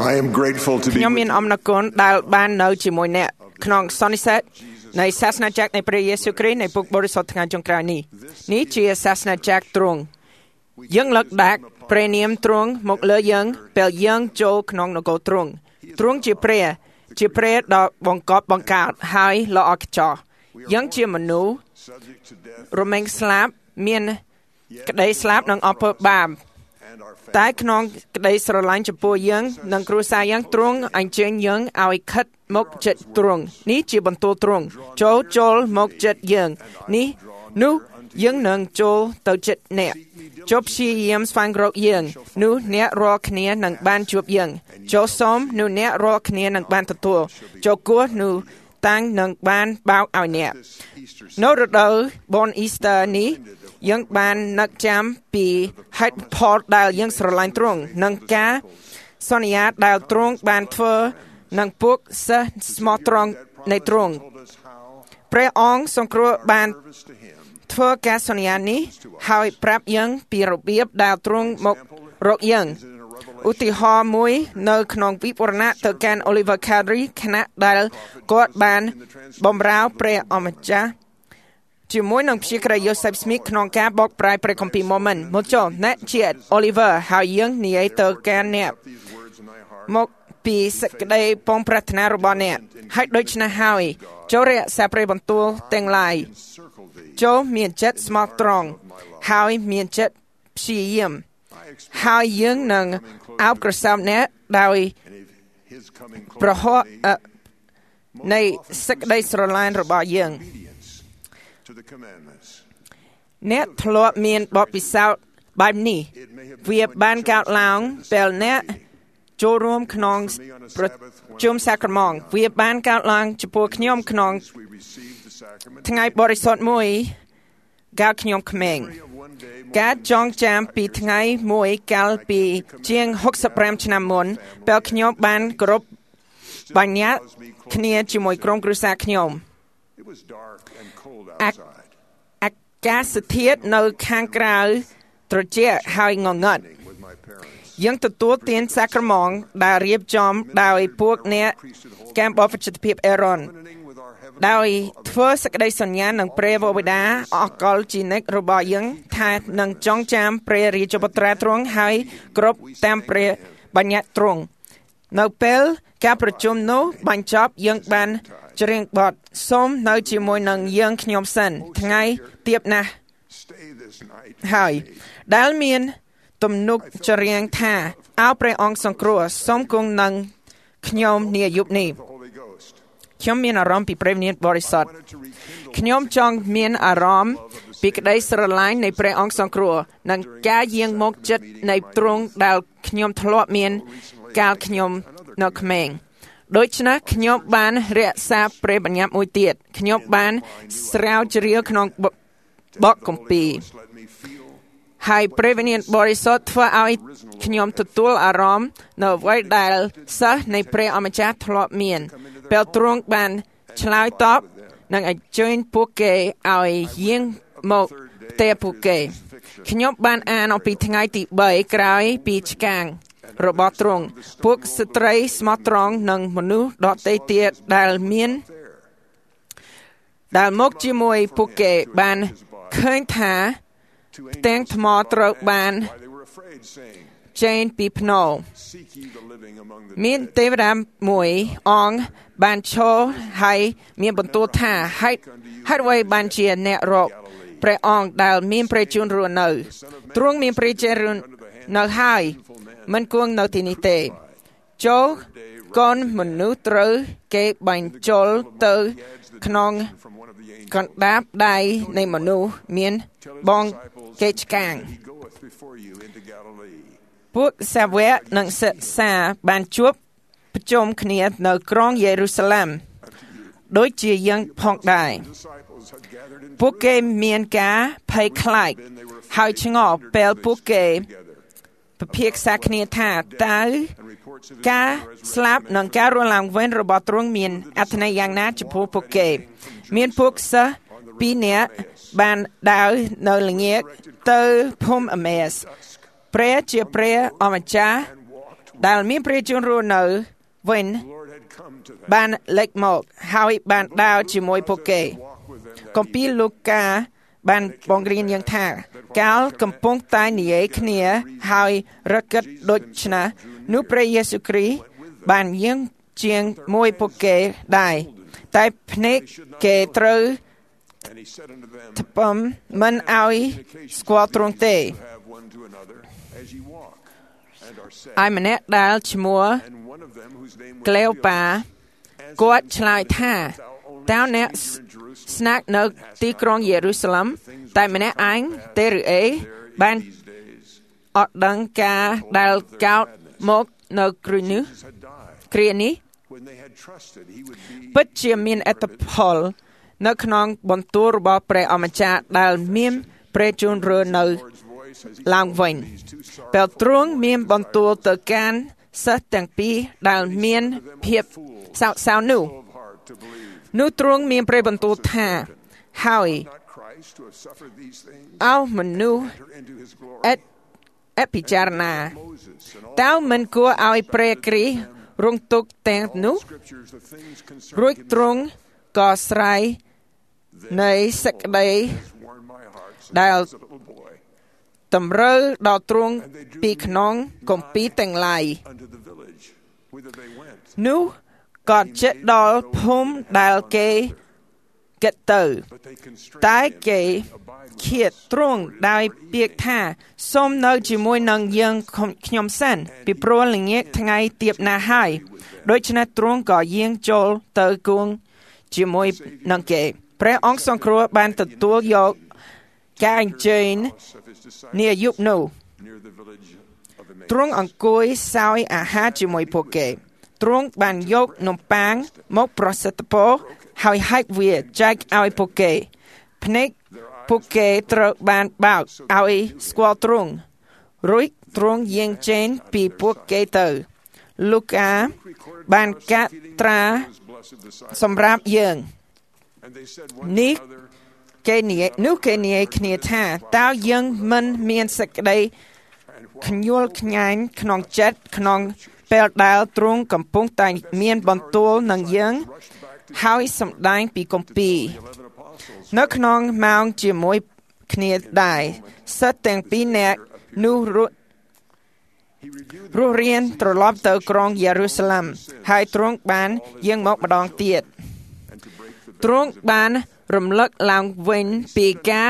I am grateful to be ខ្ញុំ with មានអំណរគុណដែលបាននៅជាមួយអ្នកក្នុងសន្និសីទនៃសាសនាจักរនៃព្រះយេស៊ូវគ្រីស្ទនៃពុកបរិសុទ្ធថ្ងៃចុងក្រោយនេះជាសាសនាจักរទ្រង់យើងលើកដាក់ព្រះនាមទ្រង់មកលើយើងពេលយើងចូលក្នុងនគរទ្រង់ជាព្រះដ៏បង្កប់បង្កើតហើយល្អឥតខ្ចោះយើងជាមនុស្សរមែងស្លាប់មានក្តីស្លាប់និងអំពើបាបតែក្នុងក្តីស្រឡាញ់ចំពោះយើងនិងគ្រួសារយើងទ្រង់អញ្ជើញយើងឲ្យខិតមកចិត្តទ្រង់នេះជាបន្ទូលទ្រង់ចូលមកចិត្តយើងនោះយើងនឹងចូលទៅចិត្តអ្នកចូលព្យាយាមស្វែងរកយើងនោះអ្នករាល់គ្នានឹងបានជួបយើងចូលសូមនោះអ្នករាល់គ្នានឹងបានទទួលចូលគោះនោះតាំងនឹងបានបោកឲ្យអ្នកនៅរដូវបុណ្យអ៊ីស្ទ័រនេះយើងបាននឹកចាំពីហេតុផលដែលយើងស្រឡាញ់ទ្រង់និងការសន្យាដែលទ្រង់បានធ្វើនឹងពួកសិស្សស្មោះត្រង់នៃទ្រង់ព្រះអង្គសង្គ្រោះបានធ្វើការសន្យានេះហើយប្រាប់យើងពីរបៀបដែលទ្រង់មករកយើងឧទាហរណ៍មួយនៅក្នុងវិវរណៈទៅកាន់ Oliver Cowdery ខណៈដែលគាត់បានបម្រើព្រះអម្ចាស់ជាមួយនឹងព្យាក្រៃ Joseph Smith ក្នុងការបកប្រែព្រះគម្ពីរ Mormon មកចូលអ្នកជា Oliver ហើយយើងនិយាយទៅកាន់អ្នកមកពីសេចក្តីពងប្រាថ្នារបស់អ្នកហើយដូច្នេះហើយចូលរក្សាព្រះបន្ទូលទាំងឡាយចូលមានចិត្តស្មោះត្រង់ហើយមានចិត្តព្យាយាមហើយយើងនឹងអោបក្រសោបអ្នកដោយប្រហោះនៃសេចក្តីស្រឡាញ់របស់យើងអ្នកធ្លាប់មានបទពិសោធន៍បែបនេះវាបានកើតឡើងពេលអ្នកចូលរួមក្នុងប្រជុំសាក្រមង់វាបានកើតឡើងចំពោះខ្ញុំក្នុងថ្ងៃបរិសុទ្ធមួយកាលខ្ញុំក្មេងការចងចាំពីថ្ងៃមួយកាលពីជាង65ឆ្នាំមុនពេលខ្ញុំបានគោរពបញ្ញត្តិគ្នាជាមួយក្រុមគ្រួសារខ្ញុំអាកាសធាតុនៅខាងក្រៅត្រជាក់ហើយងងឹតយើងទទួលទានសាក្រមង់ដែលរៀបចំដោយពួកអ្នកកម្មបព្វជិតភាពអេរ៉ុនដោយធ្វើសក្តីសញ្ញានឹងព្រះវរបិតាអកលជីនិករបស់យើងថានឹងចងចាំព្រះរាជបុត្រាទ្រង់ហើយគ្រប់តាមព្រះបញ្ញត្តិទ្រង់នៅពេលការប្រជុំនោះបញ្ចប់យើងបានច្រៀងបទសូមនៅជាមួយនឹងយើងខ្ញុំសិនថ្ងៃទៀបណាស់ហើយដែលមានទំនុកច្រៀងថាអោព្រះអង្គសង្គ្រោះសូមគង់នឹងខ្ញុំនាយប់នេះខ្ញុំមានអារម្មណ៍ពីព្រះវិញ្ញាណបរិសុទ្ធខ្ញុំចង់មានអារម្មណ៍ពីក្តីស្រឡាញ់នៃព្រះអង្គសង្គ្រោះនិងការយាងមកចិត្តនៃទ្រង់ដែលខ្ញុំធ្លាប់មានកាលខ្ញុំនៅក្មេងដូច្នេះខ្ញុំបានរក្សាព្រះបញ្ញត្តិមួយទៀតខ្ញុំបានស្រាវជ្រាវក្នុងបទគម្ពីរហើយព្រះវិញ្ញាណបរិសុទ្ធធ្វើឲ្យខ្ញុំទទួលអារម្មណ៍នៅអ្វីដែលសិស្សនៃព្រះអម្ចាស់ធ្លាប់មានពេលទ្រង់បានឆ្លើយតបនិងអញ្ជើញពួកគេឲ្យយាងមកផ្ទះពួកគេខ្ញុំបានអានអំពីថ្ងៃទី3ក្រោយពីឆ្កាងរបស់ទ្រង់ពួកស្ត្រីស្មោះត្រង់និងមនុស្សដទៃទៀតដែលមកជាមួយពួកគេបានឃើញថាផ្ទាំងថ្មត្រូវបានចេញពីភ្នោមានទេវតាមួយអង្គបានឈរហើយមានបន្ទូលថាហេតុអ្វីបានជាអ្នករកព្រះអង្គដែលមានព្រះជន្មរស់នៅទ្រង់មានព្រះជន្មនៅហើយមិនគង់នៅទីនេះទេចូលកូនមនុស្សត្រូវគេបញ្ចូលទៅក្នុងកណ្ដាប់ដៃនៃមនុស្សមានបងគេឆ្កាងពួកសាវកនិងសិស្សបានជួបប្រជុំគ្នានៅក្រុងយេរូសាឡិមដូចជាយើងផងដែរពួកគេមានការភ័យខ្លាចហើយឆ្ងល់ពេលពួកគេពិភាក្សាគ្នាថាតើការស្លាប់និងការរស់ឡើងវិញរបស់ទ្រង់មានអត្ថន័យយ៉ាងណាចំពោះពួកគេមានពួកសិស្ស2នាក់បានដើរនៅល្ងាចទៅភូមិអេមេសព្រះជាព្រះអម្ចាស់ដែលមានព្រះជន្មរស់នៅវិញបានលេចមកហើយបានដើរជាមួយពួកគេគម្ពីរលូកាបានបង្រៀនយ៉ាងថាកាលកំពុងតែនិយាយគ្នាហើយរកឹតដូច្នេះនោះព្រះយេស៊ូវគ្រីស្ទបានយាងជាងមួយពួកគេដែរតែភ្នែកគេត្រូវថ្ពំមិនឲ្យស្គាល់ទ្រង់ទេឯម្នាក់ដែលឈ្មោះក្លេអូប៉ាគាត់ឆ្លើយថាតើអ្នកស្នាក់នៅទីក្រុងយេរូសាឡិមតែម្នាក់ឯងទេឬអីបានអត់ដឹងការដែលកោតមកនៅគ្រានេះពិតជាមានអត្តផលនៅក្នុងបន្ទូលរបស់ព្រះអម្ចាស់ដែលមានព្រះជន្មរស់នៅឡើងវិញពេលទ្រង់មានបន្ទូលទៅកាន់សិស្សទាំងពីរដែលមានភាពសោកសៅនោះទ្រង់មានព្រះបន្ទូលថាហើយអោមនុស្សអពិចារណាតើមិនគួរឲ្យព្រះគ្រីស្ទរងទុក្ខទាំងនោះរួចទ្រង់ក៏ស្រ័យនៃសេចក្តីដែលតម្រូវដល់ទ្រង់ពីក្នុងគម្ពីរទាំងឡាយនោះក៏ជិតដល់ភូមិដែលគេគិតទៅតែគេឃាតទ្រង់ដោយពាក្យថាសូមនៅជាមួយនឹងយើងខ្ញុំសិនពីព្រោះល្ងាចថ្ងៃទៀបណាស់ហើយដូច្នេះទ្រង់ក៏យាងចូលទៅគង់ជាមួយនឹងគេព្រះអង្គសង្គ្រោះបានទទួលយកការអញ្ជើញនាយុគនោះទ្រង់អង្គុយសោយអាហារជាមួយពួកគេទ្រង់បានយកនំប៉័ងមកប្រសិទ្ធពរហើយហែកវាចែកឲ្យពួកគេភ្នែកពួកគេត្រូវបានបើកឲ្យស្គាល់ទ្រង់រួចទ្រង់យាងចេញពីពួកគេទៅលូកាបានកាត់ត្រាសម្រាប់យើងនេះគេនិយាយគ្នាថាតើយើងមិនមានសេចក្តីខ្ញាល់ខ្ញាញ់ក្នុងចិត្តក្នុងពេលដែលទ្រង់កំពុងតែមានបន្ទូលនឹងយើងហើយសម្ដែងពីគម្ពីរនៅក្នុងម៉ោងជាមួយគ្នាដែរសិស្សទាំងពីរនាក់នោះរស់រៀនត្រឡប់ទៅក្រុងយេរូសាឡិមហើយទ្រង់បានយាងមកម្ដងទៀតទ្រង់បានរំលឹកឡើងវិញពី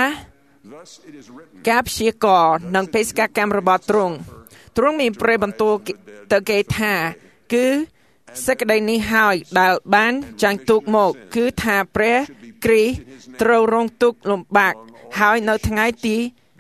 ការព្យាករណ៍និងបេសកកម្មរបស់ទ្រង់មានព្រះបន្ទូលទៅគេថាគឺសេចក្តីនេះហើយដែលបានចាញ់ទុកមកគឺថាព្រះគ្រីស្ទត្រូវរងទុក្ខលំបាកហើយនៅថ្ងៃទី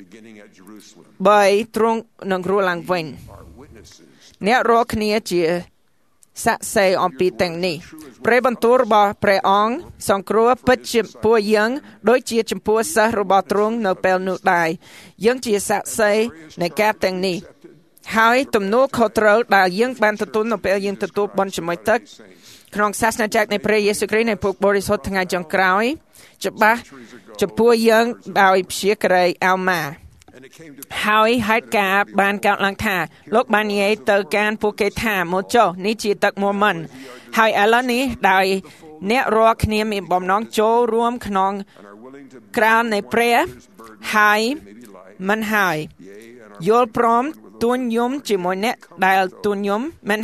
3ទ្រង់នឹងរស់ឡើងវិញអ្នករាល់គ្នាជាសាក់សេអំពីទាំងនេះព្រះបន្ទូលរបស់ព្រះអង្គសង្គ្រោះពិតចំពោះយើងដូចជាចំពោះសិស្សរបស់ទ្រង់នៅពេលនោះដែរយើងជាសាក់សេនៃការទាំងនេះហើយទំនួលខុសត្រូវដែលយើងបានទទួលនៅពេលយើងទទួលបុណ្យជាមួយទឹកក្នុងសាសនាចក្រនៃព្រះយេស៊ូវគ្រីស្ទនៃពុទ្ធបរិស័ទថ្ងៃចុងក្រោយច្បាស់ចំពោះយើងដោយព្យាក្រៃអោម៉ាហើយហេតុការណ៍បានកើតឡើងថាលោកបាននិយាយទៅកាន់ពួកគេថាមកចុះនេះជាទឹកមួមិនហើយឥឡូវនេះដោយអ្នករាល់គ្នាមានបំណងចូលរួមក្នុងក្រាននៃព្រះហើយមិនហើយយល់ព្រមទួញយំជាមួយអ្នកដែលទួញយំមិន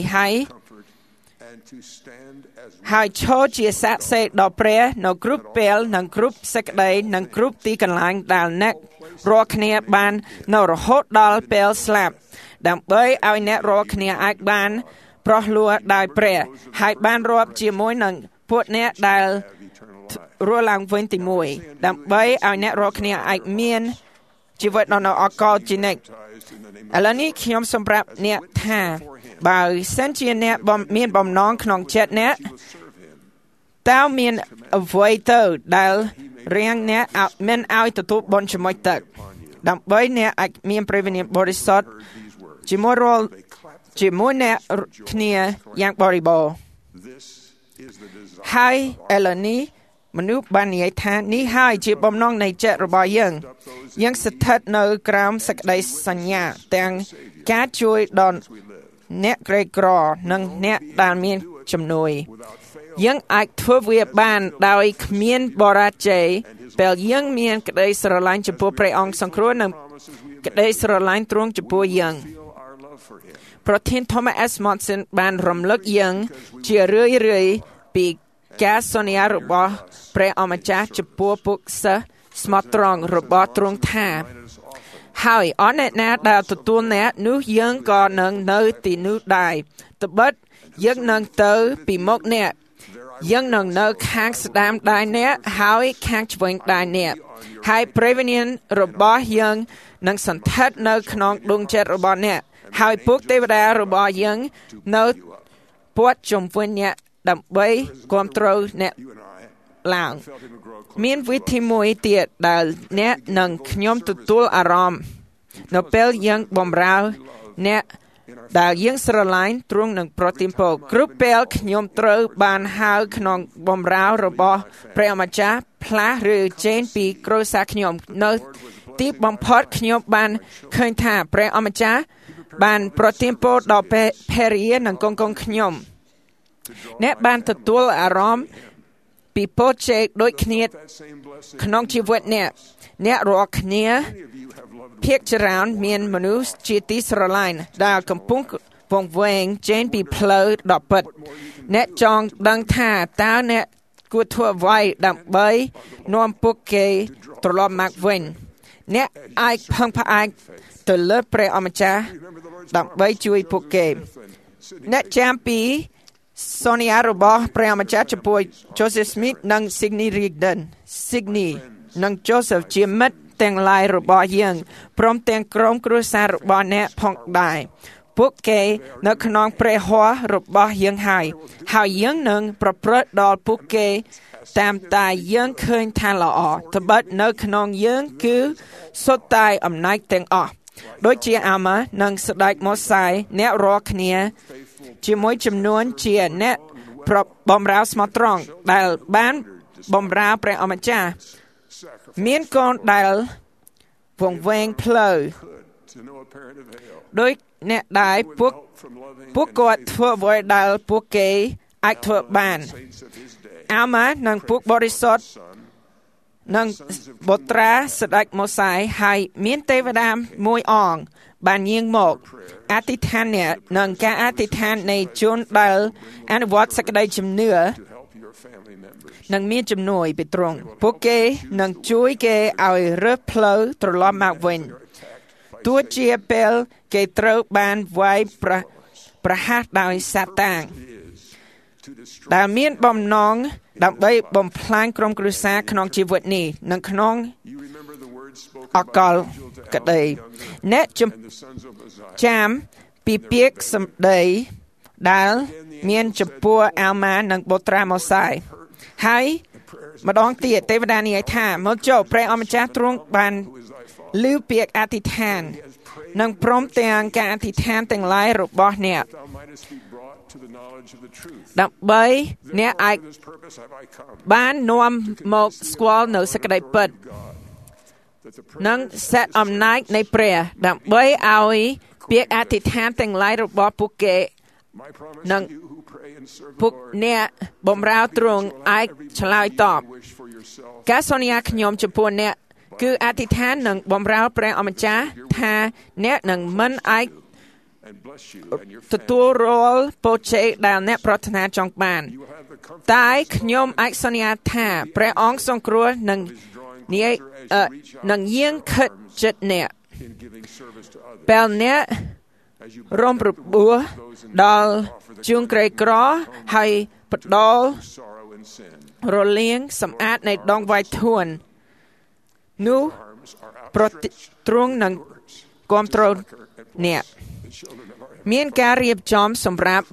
ហើយឈរជាសាក្សីដល់ព្រះនៅគ្រប់ពេលនិងគ្រប់សេចក្តីនិងគ្រប់ទីកន្លែងដែលអ្នករាល់គ្នាបាននៅរហូតដល់ពេលស្លាប់ដើម្បីឲ្យអ្នករាល់គ្នាអាចបានប្រោះលួដោយព្រះហើយបានរាប់ជាមួយនឹងពួកអ្នកដែលរស់ឡើងវិញទី1ដើម្បីឲ្យអ្នករាល់គ្នាអាចមានជីវិតនៅអកលជានិច្ចឥឡូវនេះខ្ញុំសម្រាប់អ្នកថាបើសិនជាអ្នកមានបំណងក្នុងចិត្តអ្នកតើមានអ្វីទៅដែលរាំងអ្នកមិនឲ្យទទួលបុណ្យជាមួយទឹកដើម្បីអ្នកអាចមានព្រះវិញ្ញាណបរិសុទ្ធជាមួយអ្នកគ្នាយ៉ាងបរិបូរណ៍ហើយឥឡូវនេះមនុស្សបាននិយាយថានេះហើយជាបំណងនៃចិត្តរបស់យើងស្ថិតនៅក្រោមសេចក្តីសញ្ញាទាំងការជួយដល់អ្នកក្រីក្រនិងអ្នកដែលមានជំនួយយើងអាចធ្វើវាបានដោយគ្មានបរាជ័យពេលយើងមានក្តីស្រឡាញ់ចំពោះព្រះអង្គសង្គ្រោះនិងក្តីស្រឡាញ់ទ្រង់ចំពោះយើងប្រធាន Thomas S. Monson បានរំលឹកយើងជារឿយៗពីការសន្យារបស់ព្រះអម្ចាស់ចំពោះពួកសិស្សស្មោះត្រង់របស់ទ្រង់ថាហើយអស់អ្នកណាដែលទទួលអ្នកនោះយើងក៏នឹងនៅទីនោះដែរត្បិតយើងនឹងទៅពីមុខអ្នកយើងនឹងនៅខាងស្ដាំដៃអ្នកហើយខាងឆ្វេងដៃអ្នកហើយព្រះវិញ្ញាណរបស់យើងនឹងសន្ធិដ្ឋនៅក្នុងដួងចិត្តរបស់អ្នកហើយពួកទេវតារបស់យើងនៅព័ទ្ធជុំវិញអ្នកដើម្បីគាំទ្រអ្នកឡើងមានវិធីមួយទៀតដែលអ្នកនិងខ្ញុំទទួលអារម្មណ៍នៅពេលយើងបម្រើអ្នកដែលយើងស្រឡាញ់ទ្រង់នឹងប្រទានពរគ្រប់ពេលខ្ញុំត្រូវបានហៅក្នុងបម្រើរបស់ព្រះអម្ចាស់ផ្លាស់ឬចេញពីគ្រួសារខ្ញុំនៅទីបំផុតខ្ញុំបានឃើញថាព្រះអម្ចាស់បានប្រទានពរដល់ភរិយានិងកូនៗខ្ញុំអ្នកបានទទួលអារម្មណ៍ពីពរជ័យដូចគ្នាក្នុងជីវិតអ្នករាល់គ្នាភាគច្រើនមានមនុស្សជាទីស្រឡាញ់ដែលកំពុងវង្វេងចេញពីផ្លូវដ៏ពិតអ្នកចង់ដឹងថាតើអ្នកគួរធ្វើអ្វីដើម្បីនាំពួកគេត្រឡប់មកវិញអ្នកអាចផឹងផ្អែកទៅលើព្រះអម្ចាស់ដើម្បីជួយពួកគេអ្នកចាំពីសន្យារបស់ព្រះអម្ចាស់ចំពោះ Joseph Smith និង Sidney Rigdon Sidney និង Joseph ជាមិត្តទាំងឡាយរបស់យើងព្រមទាំងក្រុមគ្រួសាររបស់អ្នកផងដែរពួកគេនៅក្នុងព្រះហស្ថរបស់យើងហើយយើងនឹងប្រព្រឹត្តដល់ពួកគេតាមតែយើងឃើញថាល្អត្បិតនៅក្នុងយើងគឺសុទ្ធតែអំណាចទាំងអស់ដូចជាអាម៉ានិងស្ដេចម៉ូសេអ្នករាល់គ្នាជាមួយចំនួនជាអ្នកបម្រើស្មោះត្រង់ដែលបានបម្រើព្រះអម្ចាស់មានកូនដែលវង្វេងផ្លូវដោយអ្នកដែលពួកគាត់ធ្វើអ្វីដែលពួកគេអាចធ្វើបានអាម៉ានិងពួកបរិសុទ្ធនិងបុត្រាស្ដេចម៉ូសេហើយមានទេវតាមួយអង្គបានយាងមកអធិដ្ឋានអ្នកនិងការអធិដ្ឋាននៃជនដែលអនុវត្តសេចក្តីជំនឿនឹងមានជំនួយពីទ្រង់ពួកគេនឹងជួយគេឲ្យរើសផ្លូវត្រឡប់មកវិញទោះជាពេលគេត្រូវបានវាយប្រហារដោយសាតាំងដែលមានបំណងដើម្បីបំផ្លាញក្រុមគ្រួសារក្នុងជីវិតនេះនិងក្នុងអកលក្តីអ្នកចាំពីពាក្យសម្ដីដែលមានចំពោះអាម៉ានិងបុត្រាម៉ូសេហើយម្ដងទៀតទេវតានិយាយថាមកចុះព្រះអម្ចាស់ទ្រង់បានឮពាក្យអធិដ្ឋាននិងព្រមទាំងការអធិដ្ឋានទាំងឡាយរបស់អ្នកដើម្បីអ្នកអាចបាននាំមកស្គាល់នៅសេចក្តីពិតនិងសេតអំណាចនៃព្រះដើម្បីឲ្យពាក្យអធិដ្ឋានទាំងឡាយរបស់ពួកគេនិងពួកអ្នកបម្រើទ្រង់អាចឆ្លើយតបការសន្យាខ្ញុំចំពោះអ្នកគឺអធិដ្ឋាននឹងបម្រើព្រះអម្ចាស់ថាអ្នកនឹងមិនអាចទទួលរាល់ពរជ័យដែលអ្នកប្រាថ្នាចង់បានតែខ្ញុំអាចសន្យាថាព្រះអង្គសង្គ្រោះនឹងយាងខិតចិត្តអ្នកពេលអ្នករំរបួសដល់ជួងក្រីក្រហើយផ្ដល់រលាងសម្អាតនៃដងវាយធួននោះទ្រង់នឹងគាំទ្រអ្នកមានការរៀបចំសម្រាប់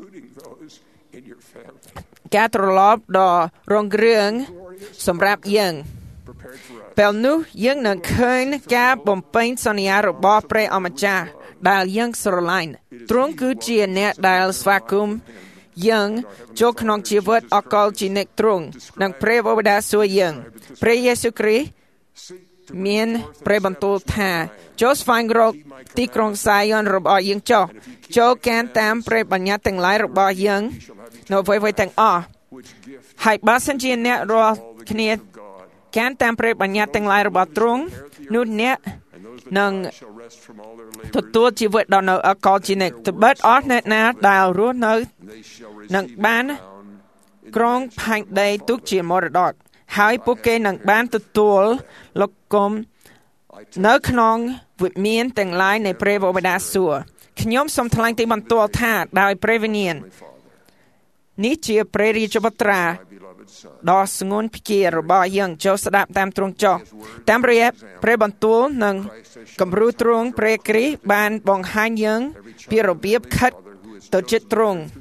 ការត្រឡប់ដ៏រុងរឿងសម្រាប់យើងពេលនោះយើងនឹងឃើញការបំពេញសន្យារបស់ព្រះអម្ចាស់ដែលយើងស្រឡាញ់ទ្រង់គឺជាអ្នកដែលស្វាគមន៍យើងចូលក្នុងជីវិតអកលជានិច្ចទ្រង់និងព្រះបិតាសួរយើងព្រះយេស៊ូវគ្រីស្ទមានព្រះបន្ទូលថាចូលស្វែងរកទីក្រុងសាយ៉នរបស់យើងចុះចូលកានតាមព្រះបញ្ញត្តិទាំងឡាយរបស់យើងនៅអ្វីៗទាំងអស់ហើយបើសិនជាអ្នករាល់គ្នាកានតាមព្រះបញ្ញត្តិទាំងឡាយរបស់ទ្រង់នោះអ្នកនឹងទទួលជីវិតដ៏នៅអកលជានិច្ចត្បិតអស់អ្នកណាដែលរស់នៅនឹងបានគ្រងផែនដីទុកជាមរតកហើយពួកគេនឹងបានទទួលលោកគុំនៅក្នុងវិមានទាំងឡាយនៃព្រះបិតាសួគ៌ខ្ញុំសូមថ្លែងទីបន្ទាល់ថាដោយព្រះវិញ្ញាណនេះជាព្រះរាជបុត្រាដ៏ស្ងួនផ្គារបស់យើងចូលស្ដាប់តាមទ្រង់ចុះតាមរយៈព្រះបន្ទូលនិងគំរូទ្រង់ព្រះគ្រីស្ទបានបង្ហាញយើងពីរបៀបខិតទៅជិតទ្រង់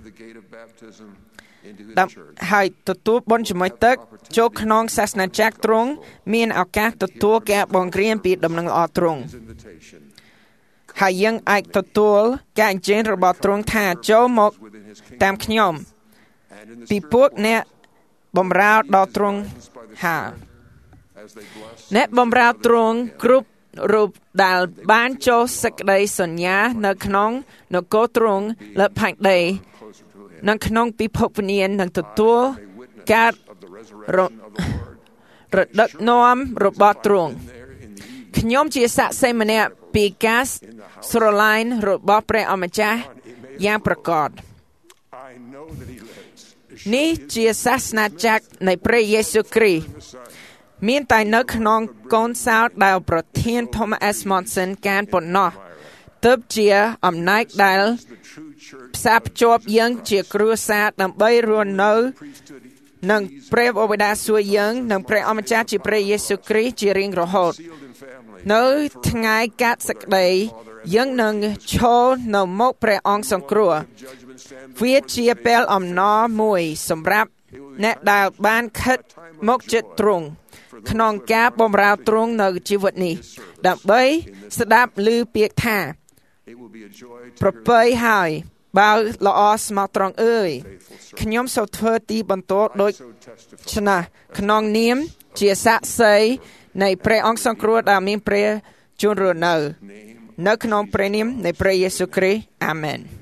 ហើយទទួលបុណ្យជាមួយទឹកចូលក្នុងសាសនាចក្រទ្រង់មានឱកាសទទួលការបង្រៀនពីដំណឹងល្អទ្រង់ហើយយើងអាចទទួលការអញ្ជើញរបស់ទ្រង់ថាចូលមកតាមខ្ញុំពីពួកអ្នកបម្រើដល់ទ្រង់ហើយអ្នកបម្រើទ្រង់គ្រប់រូបដែលបានចូលសេចក្តីសញ្ញានៅក្នុងនគរទ្រង់លើផែនដីនៅក្នុងពិភពវិញ្ញាណនឹងទទួលការរដឹកនាំរបស់ទ្រង់ខ្ញុំជាសាក្សីម្នាក់ពីការស្រឡាញ់របស់ព្រះអម្ចាស់យ៉ាងប្រកបនេះជាសាសនាចក្រនៃព្រះយេស៊ូវគ្រីស្ទមានតែនៅក្នុងកូនសោតដែលប្រធាន Thomas Monson កានប៉ុណ្ណោះទើបជាអំណាចដែលផ្សារភ្ជាប់យើងជាគ្រួសារដើម្បីរស់នៅនឹងព្រះបិតាសួគ៌យើងនិងព្រះអម្ចាស់ជាព្រះយេស៊ូវគ្រីស្ទជារៀងរហូតនៅថ្ងៃកាត់សេចក្តីយើងនឹងឈរនៅមុខព្រះអង្គសង្គ្រោះវាជាពេលអំណរមួយសម្រាប់អ្នកដែលបានខិតមកជិតទ្រង់ក្នុងការបម្រើទ្រង់នៅជីវិតនេះដើម្បីស្ដាប់ឮពាក្យថាប្រពៃហើយបើល្អស្មោះត្រង់អើយខ្ញុំសូមធ្វើទីបន្ទាល់ដូចឆ្នេះក្នុងនាមជាសាក្សីនៃព្រះអង្គសង្គ្រោះដែលមានព្រះជន្មរស់នៅក្នុងព្រះនាមនៃព្រះយេស៊ូវគ្រីស្ទអាមែន